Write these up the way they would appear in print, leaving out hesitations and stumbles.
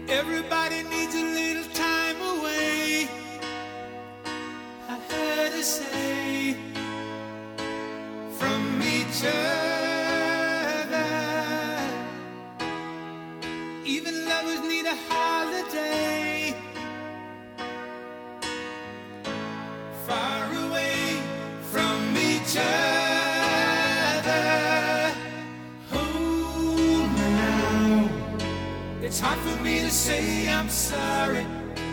Everybody needs a little time away, I heard her say, from each other. Even lovers need a holiday, far away from each other. Hold me now. It's hard for me to say I'm sorry.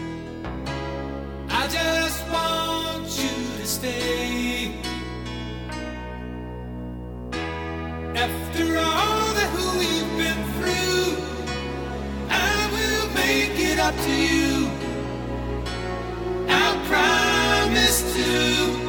I just want you to stay. After all that we've been through, I will make it up to you. I'll promise to.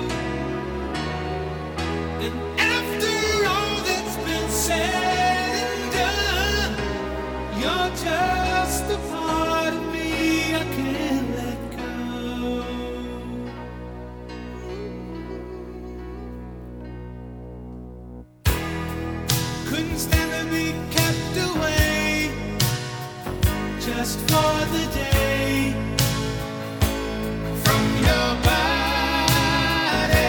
And after all that's been said and done, you're just a part of me I can't let go. Couldn't stand to be kept away just for the day from your body.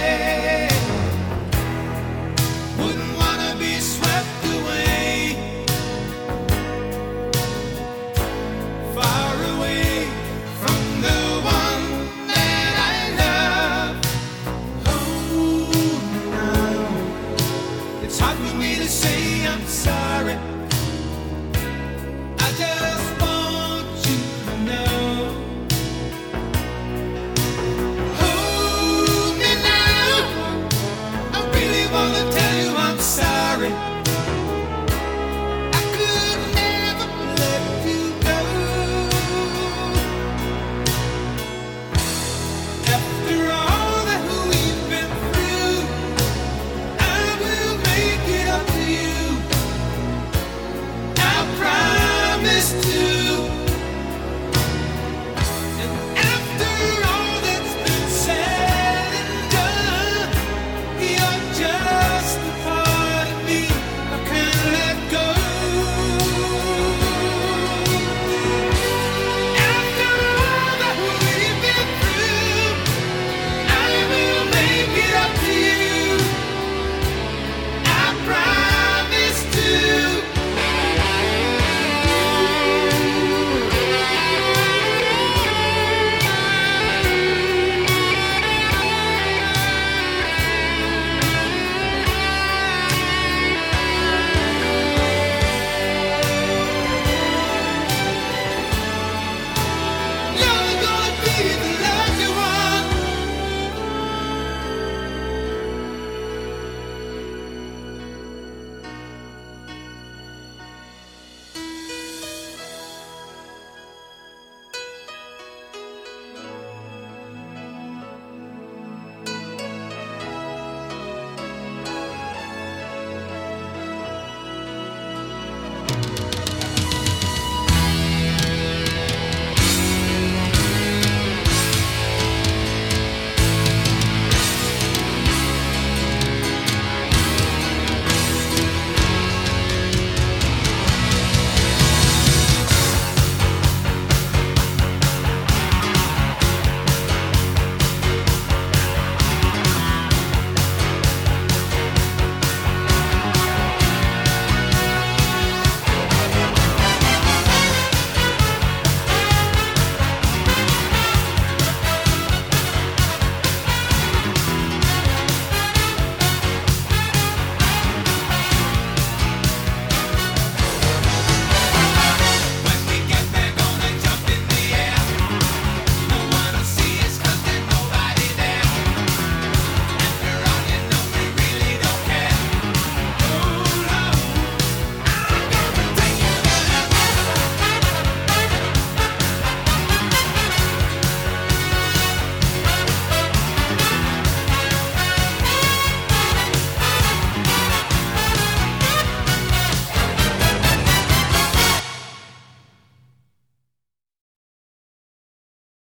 Wouldn't wanna be swept away, far away from the one that I love. Oh, now it's hard for me to say I'm sorry. I just